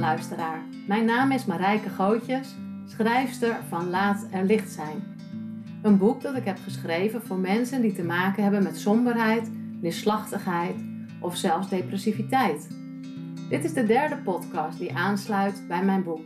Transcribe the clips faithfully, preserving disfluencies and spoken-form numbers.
luisteraar. Mijn naam is Marijke Gootjes, schrijfster van Laat er licht zijn. Een boek dat ik heb geschreven voor mensen die te maken hebben met somberheid, neerslachtigheid of zelfs depressiviteit. Dit is de derde podcast die aansluit bij mijn boek.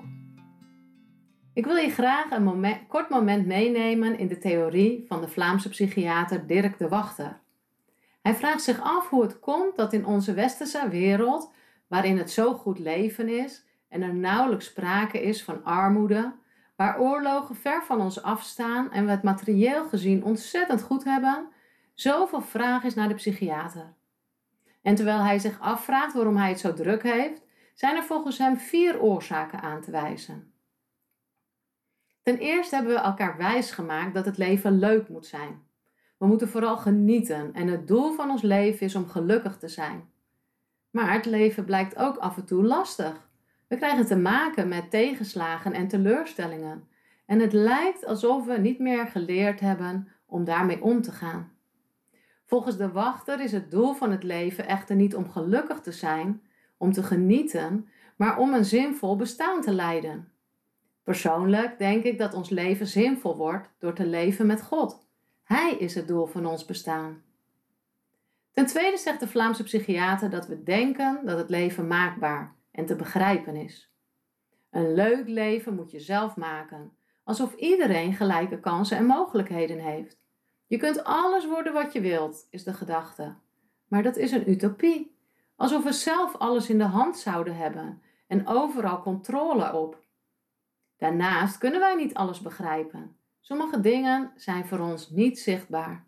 Ik wil je graag een moment, kort moment meenemen in de theorie van de Vlaamse psychiater Dirk de Wachter. Hij vraagt zich af hoe het komt dat in onze westerse wereld, waarin het zo goed leven is en er nauwelijks sprake is van armoede, waar oorlogen ver van ons afstaan en we het materieel gezien ontzettend goed hebben, zoveel vraag is naar de psychiater. En terwijl hij zich afvraagt waarom hij het zo druk heeft, zijn er volgens hem vier oorzaken aan te wijzen. Ten eerste hebben we elkaar wijsgemaakt dat het leven leuk moet zijn. We moeten vooral genieten en het doel van ons leven is om gelukkig te zijn. Maar het leven blijkt ook af en toe lastig. We krijgen te maken met tegenslagen en teleurstellingen. En het lijkt alsof we niet meer geleerd hebben om daarmee om te gaan. Volgens de Wachter is het doel van het leven echter niet om gelukkig te zijn, om te genieten, maar om een zinvol bestaan te leiden. Persoonlijk denk ik dat ons leven zinvol wordt door te leven met God. Hij is het doel van ons bestaan. Ten tweede zegt de Vlaamse psychiater dat we denken dat het leven maakbaar en te begrijpen is. Een leuk leven moet je zelf maken, alsof iedereen gelijke kansen en mogelijkheden heeft. Je kunt alles worden wat je wilt, is de gedachte. Maar dat is een utopie, alsof we zelf alles in de hand zouden hebben en overal controle op. Daarnaast kunnen wij niet alles begrijpen. Sommige dingen zijn voor ons niet zichtbaar.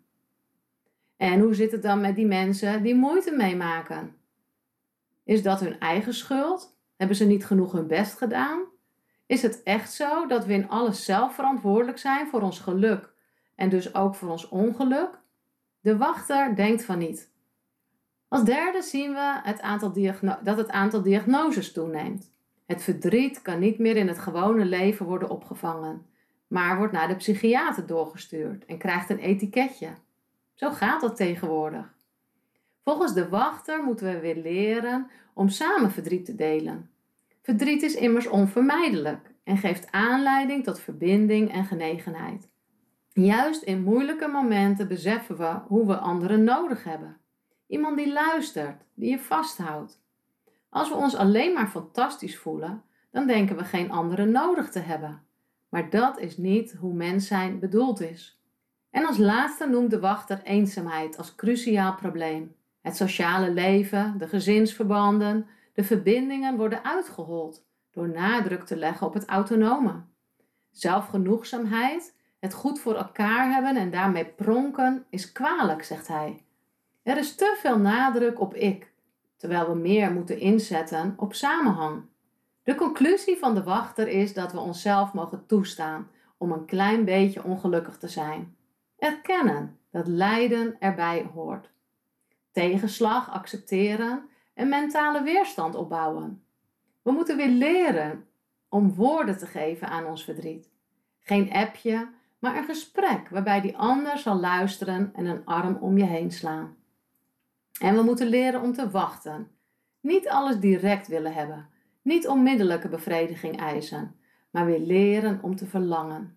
En hoe zit het dan met die mensen die moeite meemaken? Is dat hun eigen schuld? Hebben ze niet genoeg hun best gedaan? Is het echt zo dat we in alles zelf verantwoordelijk zijn voor ons geluk en dus ook voor ons ongeluk? De Wachter denkt van niet. Als derde zien we het aantal diagno- dat het aantal diagnoses toeneemt. Het verdriet kan niet meer in het gewone leven worden opgevangen, maar wordt naar de psychiater doorgestuurd en krijgt een etiketje. Zo gaat dat tegenwoordig. Volgens de Wachter moeten we weer leren om samen verdriet te delen. Verdriet is immers onvermijdelijk en geeft aanleiding tot verbinding en genegenheid. Juist in moeilijke momenten beseffen we hoe we anderen nodig hebben. Iemand die luistert, die je vasthoudt. Als we ons alleen maar fantastisch voelen, dan denken we geen anderen nodig te hebben. Maar dat is niet hoe mens zijn bedoeld is. En als laatste noemt de Wachter eenzaamheid als cruciaal probleem. Het sociale leven, de gezinsverbanden, de verbindingen worden uitgehold door nadruk te leggen op het autonome. Zelfgenoegzaamheid, het goed voor elkaar hebben en daarmee pronken, is kwalijk, zegt hij. Er is te veel nadruk op ik, terwijl we meer moeten inzetten op samenhang. De conclusie van de Wachter is dat we onszelf mogen toestaan om een klein beetje ongelukkig te zijn. Erkennen dat lijden erbij hoort. Tegenslag accepteren en mentale weerstand opbouwen. We moeten weer leren om woorden te geven aan ons verdriet. Geen appje, maar een gesprek waarbij die ander zal luisteren en een arm om je heen slaan. En we moeten leren om te wachten. Niet alles direct willen hebben. Niet onmiddellijke bevrediging eisen, maar weer leren om te verlangen.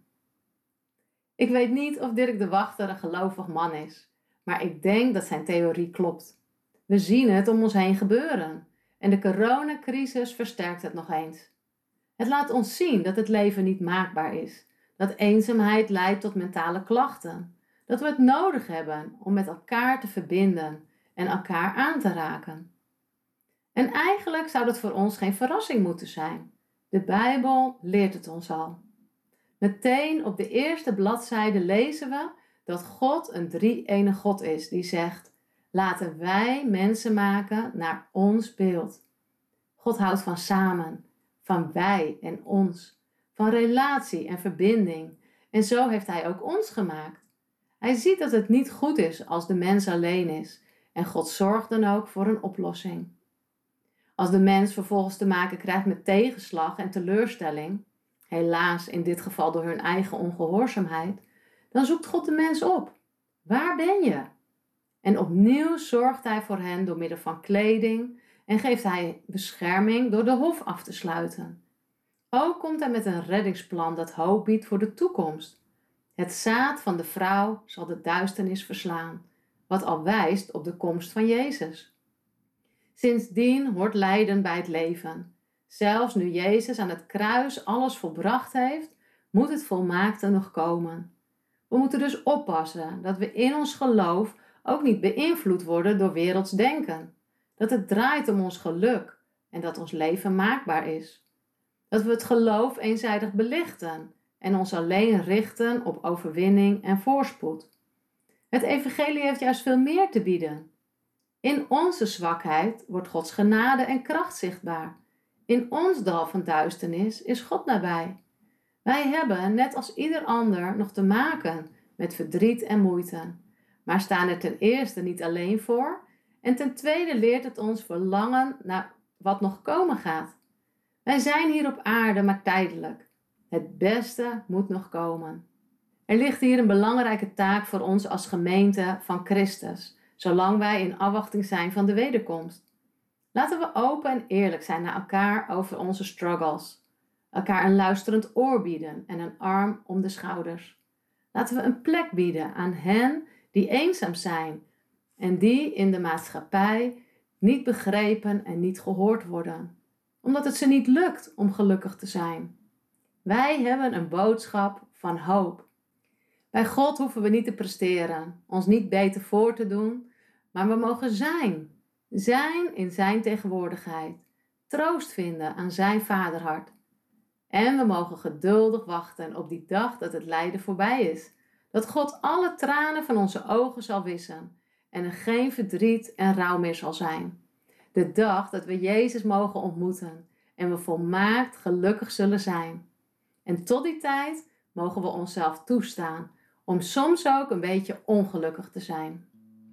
Ik weet niet of Dirk de Wachter een gelovig man is, maar ik denk dat zijn theorie klopt. We zien het om ons heen gebeuren en de coronacrisis versterkt het nog eens. Het laat ons zien dat het leven niet maakbaar is, dat eenzaamheid leidt tot mentale klachten, dat we het nodig hebben om met elkaar te verbinden en elkaar aan te raken. En eigenlijk zou dat voor ons geen verrassing moeten zijn. De Bijbel leert het ons al. Meteen op de eerste bladzijde lezen we dat God een drie-ene God is die zegt: laten wij mensen maken naar ons beeld. God houdt van samen, van wij en ons, van relatie en verbinding. En zo heeft hij ook ons gemaakt. Hij ziet dat het niet goed is als de mens alleen is en God zorgt dan ook voor een oplossing. Als de mens vervolgens te maken krijgt met tegenslag en teleurstelling, helaas in dit geval door hun eigen ongehoorzaamheid, dan zoekt God de mens op. Waar ben je? En opnieuw zorgt hij voor hen door middel van kleding en geeft hij bescherming door de hof af te sluiten. Ook komt hij met een reddingsplan dat hoop biedt voor de toekomst. Het zaad van de vrouw zal de duisternis verslaan, wat al wijst op de komst van Jezus. Sindsdien hoort lijden bij het leven. Zelfs nu Jezus aan het kruis alles volbracht heeft, moet het volmaakte nog komen. We moeten dus oppassen dat we in ons geloof ook niet beïnvloed worden door werelds denken. Dat het draait om ons geluk en dat ons leven maakbaar is. Dat we het geloof eenzijdig belichten en ons alleen richten op overwinning en voorspoed. Het evangelie heeft juist veel meer te bieden. In onze zwakheid wordt Gods genade en kracht zichtbaar. In ons dal van duisternis is God nabij. Wij hebben, net als ieder ander, nog te maken met verdriet en moeite. Maar staan er ten eerste niet alleen voor en ten tweede leert het ons verlangen naar wat nog komen gaat. Wij zijn hier op aarde maar tijdelijk. Het beste moet nog komen. Er ligt hier een belangrijke taak voor ons als gemeente van Christus, zolang wij in afwachting zijn van de wederkomst. Laten we open en eerlijk zijn naar elkaar over onze struggles. Elkaar een luisterend oor bieden en een arm om de schouders. Laten we een plek bieden aan hen die eenzaam zijn en die in de maatschappij niet begrepen en niet gehoord worden, omdat het ze niet lukt om gelukkig te zijn. Wij hebben een boodschap van hoop. Bij God hoeven we niet te presteren, ons niet beter voor te doen, maar we mogen zijn. Zijn in zijn tegenwoordigheid. Troost vinden aan zijn vaderhart. En we mogen geduldig wachten op die dag dat het lijden voorbij is. Dat God alle tranen van onze ogen zal wissen en er geen verdriet en rouw meer zal zijn. De dag dat we Jezus mogen ontmoeten en we volmaakt gelukkig zullen zijn. En tot die tijd mogen we onszelf toestaan om soms ook een beetje ongelukkig te zijn.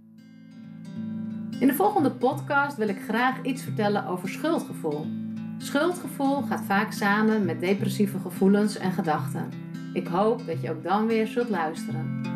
In de volgende podcast wil ik graag iets vertellen over schuldgevoel. Schuldgevoel gaat vaak samen met depressieve gevoelens en gedachten. Ik hoop dat je ook dan weer zult luisteren.